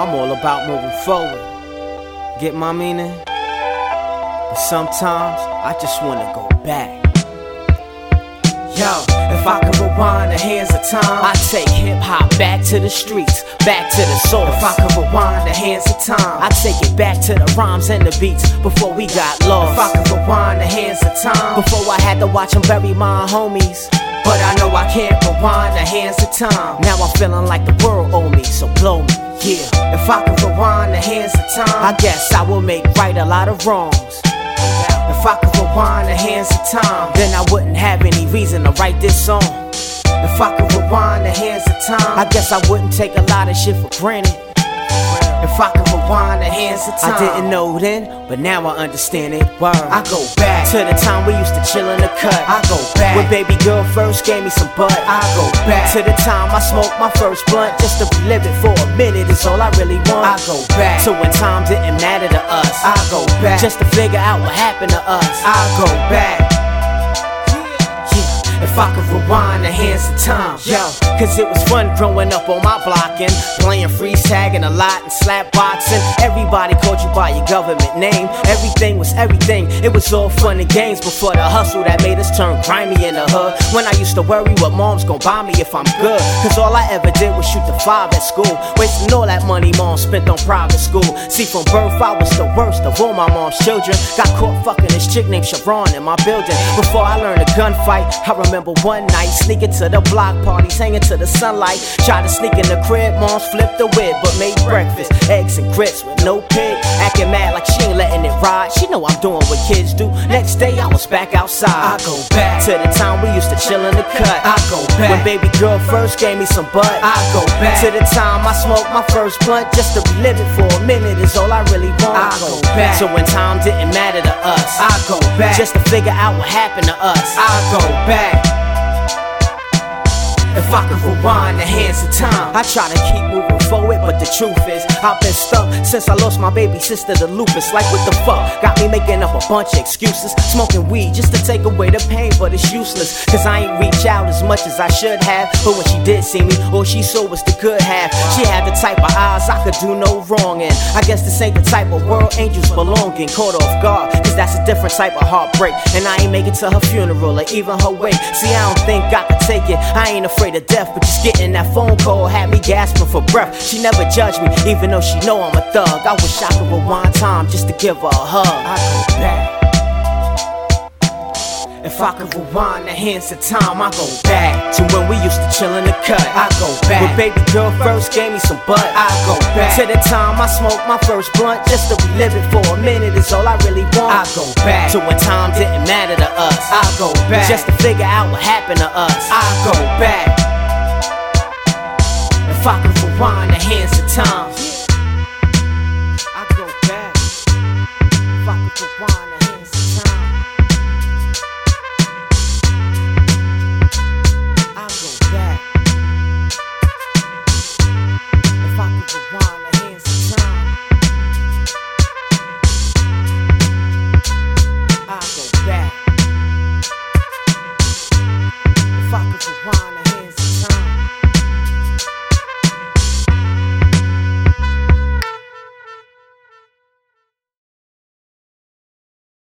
I'm all about moving forward. Get my meaning? But sometimes I just wanna go back. Yo, if I could rewind the hands of time, I'd take hip-hop back to the streets, back to the source. If I could rewind the hands of time, I'd take it back to the rhymes and the beats before we got lost. If I could rewind the hands of time, before I had to watch them bury my homies, but I know I can't rewind the hands of time. Now I'm feeling like the world owed me, so blow me, yeah. If I could rewind the hands of time, I guess I will make right a lot of wrongs. If I could rewind the hands of time, then I wouldn't have any reason to write this song. If I could rewind the hands of time, I guess I wouldn't take a lot of shit for granted. If I could rewind the hands of time, I didn't know then, but now I understand it. Word. I go back to the time we used to chill in the cut. I go back when baby girl first gave me some butt. I go back to the time I smoked my first blunt, just to relive it for a minute is all I really want. I go back to when time didn't matter to us. I go back just to figure out what happened to us. I go back. If I could rewind the hands of time, yo, cause it was fun growing up on my block and playing freeze tag and a lot and slap boxing. Everybody called you by your government name. Everything was everything. It was all fun and games before the hustle that made us turn grimy in the hood. When I used to worry what mom's gon' buy me if I'm good, cause all I ever did was shoot the 5 at school, wasting all that money mom spent on private school. See, from birth I was the worst of all my mom's children. Got caught fucking this chick named Sharon in my building. Before I learned a gunfight, I remember one night sneaking to the block parties, hanging to the sunlight. Tried to sneak in the crib, mom's flipped the whip, but made breakfast, eggs and grits with no pig. Acting mad like she ain't letting it ride. She know I'm doing what kids do. Next day I was back outside. I go back to the time we used to chill in the cut. I go back when baby girl first gave me some butt. I go back to the time I smoked my first blunt, just to relive it for a minute is all I really want. I go back to when time didn't matter to us. I go back just to figure out what happened to us. I go back. If I could rewind the hands of time, I try to keep moving forward, but the truth is I've been stuck since I lost my baby sister to lupus. Like what the fuck? Got me making up a bunch of excuses, smoking weed just to take away the pain, but it's useless, cause I ain't reach out as much as I should have. But when she did see me, all she saw was the good half. She had the type of eyes I could do no wrong in. I guess this ain't the type of world angels belong in. Caught off guard, cause that's a different type of heartbreak, and I ain't make it to her funeral or even her wake. See, I don't think I could take it, I ain't afraid of death, but just getting that phone call had me gasping for breath. She never judged me, even though she know I'm a thug. I wish I could rewind time just to give her a hug. I go back. If I could rewind the hands of time, I go back to when we used to chill in the cut. I go back when baby girl first gave me some butt. I go back to the time I smoked my first blunt, just to relive it for a minute is all I really want. I go back to when time didn't matter to us. I go back just to figure out what happened to us. I go back. If I could rewind the hands of time.